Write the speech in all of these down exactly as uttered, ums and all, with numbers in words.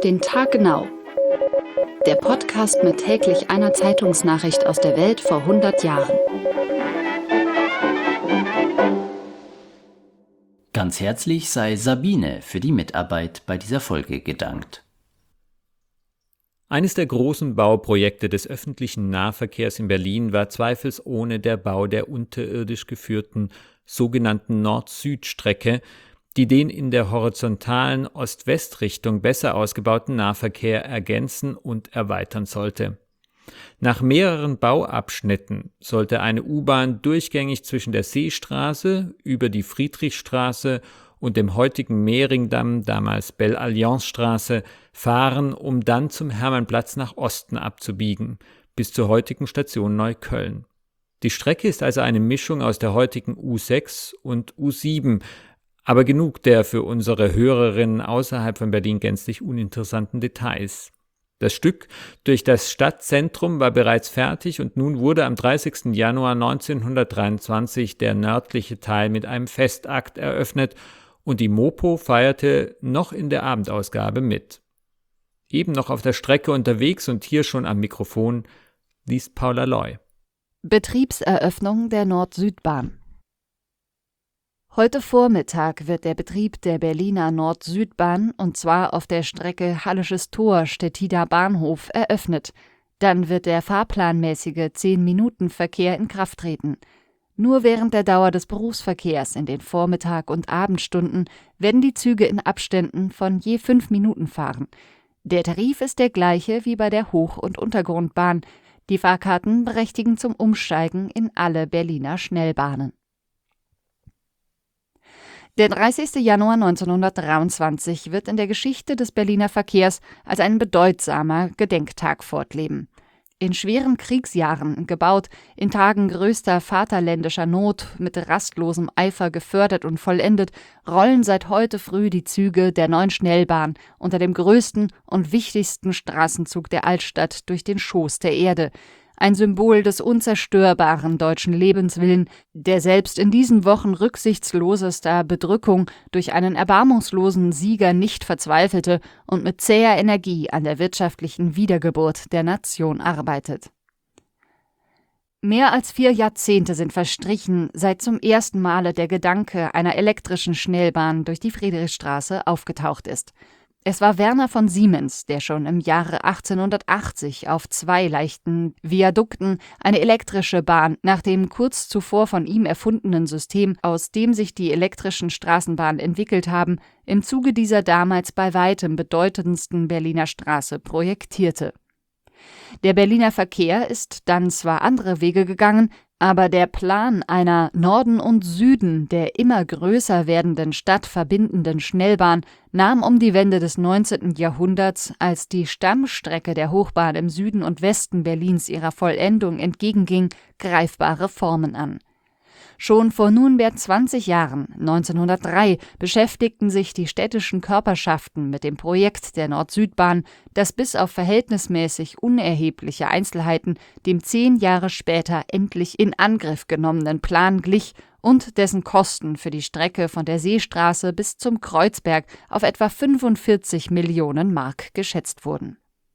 den Tag genau. Der Podcast mit täglich einer Zeitungsnachricht aus der Welt vor hundert Jahren. Ganz herzlich sei Sabine für die Mitarbeit bei dieser Folge gedankt. Eines der großen Bauprojekte des öffentlichen Nahverkehrs in Berlin war zweifelsohne der Bau der unterirdisch geführten sogenannten Nord-Süd-Strecke, die den in der horizontalen Ost-West-Richtung besser ausgebauten Nahverkehr ergänzen und erweitern sollte. Nach mehreren Bauabschnitten sollte eine U-Bahn durchgängig zwischen der Seestraße über die Friedrichstraße und dem heutigen Mehringdamm, damals Belle-Alliance-Straße, fahren, um dann zum Hermannplatz nach Osten abzubiegen, bis zur heutigen Station Neukölln. Die Strecke ist also eine Mischung aus der heutigen U sechs und U sieben, aber genug der für unsere Hörerinnen außerhalb von Berlin gänzlich uninteressanten Details. Das Stück durch das Stadtzentrum war bereits fertig und nun wurde am dreißigsten Januar neunzehnhundertdreiundzwanzig der nördliche Teil mit einem Festakt eröffnet und die Mopo feierte noch in der Abendausgabe mit. Eben noch auf der Strecke unterwegs und hier schon am Mikrofon liest Paula Loy. Betriebseröffnung der Nord-Süd-Bahn. Heute Vormittag wird der Betrieb der Berliner Nord-Süd-Bahn, und zwar auf der Strecke Hallisches Tor-Stettiner Bahnhof, eröffnet. Dann wird der fahrplanmäßige zehn-Minuten-Verkehr in Kraft treten. Nur während der Dauer des Berufsverkehrs in den Vormittag- und Abendstunden werden die Züge in Abständen von je fünf Minuten fahren. Der Tarif ist der gleiche wie bei der Hoch- und Untergrundbahn. Die Fahrkarten berechtigen zum Umsteigen in alle Berliner Schnellbahnen. Der dreißigsten Januar neunzehnhundertdreiundzwanzig wird in der Geschichte des Berliner Verkehrs als ein bedeutsamer Gedenktag fortleben. In schweren Kriegsjahren gebaut, in Tagen größter vaterländischer Not, mit rastlosem Eifer gefördert und vollendet, rollen seit heute früh die Züge der neuen Schnellbahn unter dem größten und wichtigsten Straßenzug der Altstadt durch den Schoß der Erde. Ein Symbol des unzerstörbaren deutschen Lebenswillen, der selbst in diesen Wochen rücksichtslosester Bedrückung durch einen erbarmungslosen Sieger nicht verzweifelte und mit zäher Energie an der wirtschaftlichen Wiedergeburt der Nation arbeitet. Mehr als vier Jahrzehnte sind verstrichen, seit zum ersten Male der Gedanke einer elektrischen Schnellbahn durch die Friedrichstraße aufgetaucht ist. Es war Werner von Siemens, der schon im Jahre achtzehnhundertachtzig auf zwei leichten Viadukten eine elektrische Bahn nach dem kurz zuvor von ihm erfundenen System, aus dem sich die elektrischen Straßenbahnen entwickelt haben, im Zuge dieser damals bei weitem bedeutendsten Berliner Straße projektierte. Der Berliner Verkehr ist dann zwar andere Wege gegangen, aber der Plan einer Norden und Süden der immer größer werdenden Stadt verbindenden Schnellbahn nahm um die Wende des neunzehnten Jahrhunderts, als die Stammstrecke der Hochbahn im Süden und Westen Berlins ihrer Vollendung entgegenging, greifbare Formen an. Schon vor nunmehr zwanzig Jahren, neunzehnhundertdrei, beschäftigten sich die städtischen Körperschaften mit dem Projekt der Nord-Süd-Bahn, das bis auf verhältnismäßig unerhebliche Einzelheiten dem zehn Jahre später endlich in Angriff genommenen Plan glich und dessen Kosten für die Strecke von der Seestraße bis zum Kreuzberg auf etwa fünfundvierzig Millionen Mark geschätzt wurden.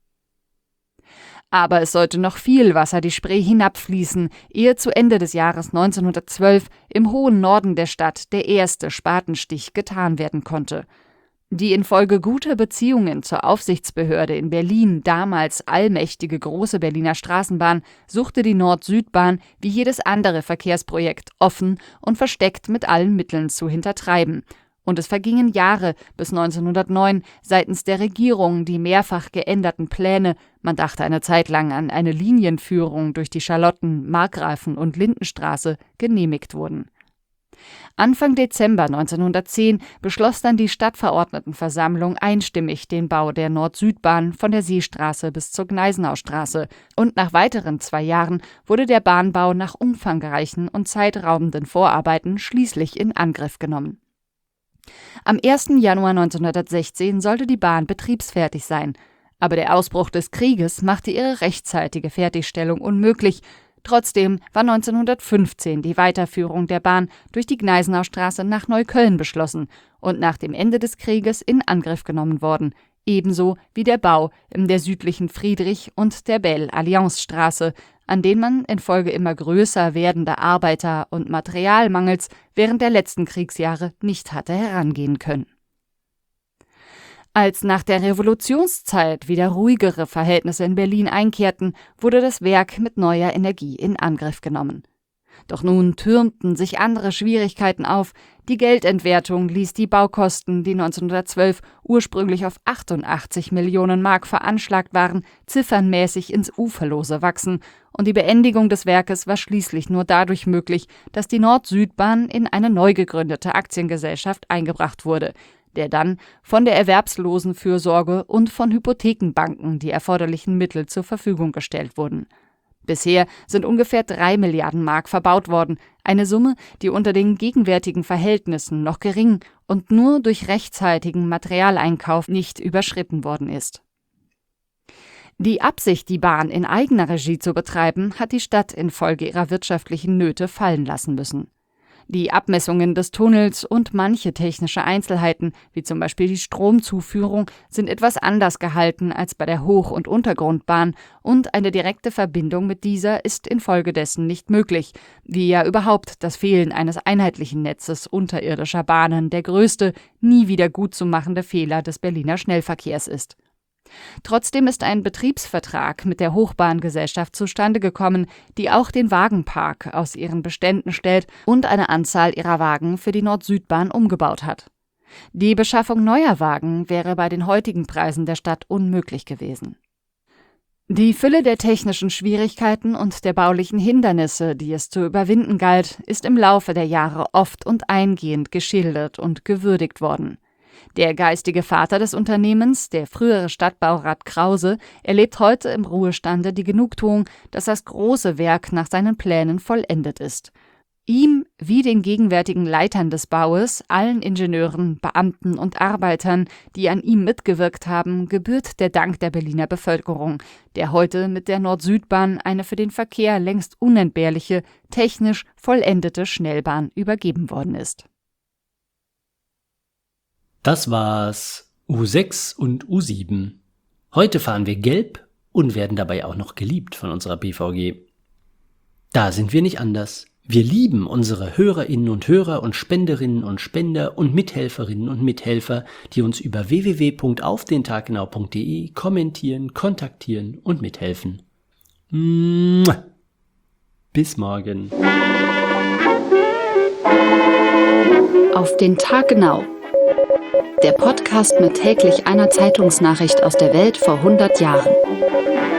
Aber es sollte noch viel Wasser die Spree hinabfließen, ehe zu Ende des Jahres neunzehnhundertzwölf im hohen Norden der Stadt der erste Spatenstich getan werden konnte. Die infolge guter Beziehungen zur Aufsichtsbehörde in Berlin damals allmächtige Große Berliner Straßenbahn suchte die Nord-Süd-Bahn wie jedes andere Verkehrsprojekt offen und versteckt mit allen Mitteln zu hintertreiben. Und es vergingen Jahre, bis neunzehnhundertneun seitens der Regierung die mehrfach geänderten Pläne, man dachte eine Zeit lang an eine Linienführung durch die Charlotten-, Markgrafen- und Lindenstraße, genehmigt wurden. Anfang Dezember neunzehnhundertzehn beschloss dann die Stadtverordnetenversammlung einstimmig den Bau der Nord-Süd-Bahn von der Seestraße bis zur Gneisenaustraße, und nach weiteren zwei Jahren wurde der Bahnbau nach umfangreichen und zeitraubenden Vorarbeiten schließlich in Angriff genommen. Am ersten Januar neunzehnhundertsechzehn sollte die Bahn betriebsfertig sein, aber der Ausbruch des Krieges machte ihre rechtzeitige Fertigstellung unmöglich. Trotzdem war neunzehnhundertfünfzehn die Weiterführung der Bahn durch die Gneisenaustraße nach Neukölln beschlossen und nach dem Ende des Krieges in Angriff genommen worden, ebenso wie der Bau in der südlichen Friedrich- und der Belle-Alliance-Straße, an den man infolge immer größer werdender Arbeiter- und Materialmangels während der letzten Kriegsjahre nicht hatte herangehen können. Als nach der Revolutionszeit wieder ruhigere Verhältnisse in Berlin einkehrten, wurde das Werk mit neuer Energie in Angriff genommen. Doch nun türmten sich andere Schwierigkeiten auf. Die Geldentwertung ließ die Baukosten, die neunzehnhundertzwölf ursprünglich auf achtundachtzig Millionen Mark veranschlagt waren, ziffernmäßig ins Uferlose wachsen, und die Beendigung des Werkes war schließlich nur dadurch möglich, dass die Nord-Süd-Bahn in eine neu gegründete Aktiengesellschaft eingebracht wurde, der dann von der Erwerbslosenfürsorge und von Hypothekenbanken die erforderlichen Mittel zur Verfügung gestellt wurden. Bisher sind ungefähr drei Milliarden Mark verbaut worden, eine Summe, die unter den gegenwärtigen Verhältnissen noch gering und nur durch rechtzeitigen Materialeinkauf nicht überschritten worden ist. Die Absicht, die Bahn in eigener Regie zu betreiben, hat die Stadt infolge ihrer wirtschaftlichen Nöte fallen lassen müssen. Die Abmessungen des Tunnels und manche technische Einzelheiten, wie zum Beispiel die Stromzuführung, sind etwas anders gehalten als bei der Hoch- und Untergrundbahn, und eine direkte Verbindung mit dieser ist infolgedessen nicht möglich, wie ja überhaupt das Fehlen eines einheitlichen Netzes unterirdischer Bahnen der größte, nie wieder gutzumachende Fehler des Berliner Schnellverkehrs ist. Trotzdem ist ein Betriebsvertrag mit der Hochbahngesellschaft zustande gekommen, die auch den Wagenpark aus ihren Beständen stellt und eine Anzahl ihrer Wagen für die Nord-Süd-Bahn umgebaut hat. Die Beschaffung neuer Wagen wäre bei den heutigen Preisen der Stadt unmöglich gewesen. Die Fülle der technischen Schwierigkeiten und der baulichen Hindernisse, die es zu überwinden galt, ist im Laufe der Jahre oft und eingehend geschildert und gewürdigt worden. Der geistige Vater des Unternehmens, der frühere Stadtbaurat Krause, erlebt heute im Ruhestande die Genugtuung, dass das große Werk nach seinen Plänen vollendet ist. Ihm, wie den gegenwärtigen Leitern des Baues, allen Ingenieuren, Beamten und Arbeitern, die an ihm mitgewirkt haben, gebührt der Dank der Berliner Bevölkerung, der heute mit der Nord-Süd-Bahn eine für den Verkehr längst unentbehrliche, technisch vollendete Schnellbahn übergeben worden ist. Das war's U sechs und U sieben. Heute fahren wir gelb und werden dabei auch noch geliebt von unserer B V G. Da sind wir nicht anders. Wir lieben unsere Hörerinnen und Hörer und Spenderinnen und Spender und Mithelferinnen und Mithelfer, die uns über w w w punkt auf den tag genau punkt d e kommentieren, kontaktieren und mithelfen. Bis morgen. Auf den Tag genau. Der Podcast mit täglich einer Zeitungsnachricht aus der Welt vor hundert Jahren.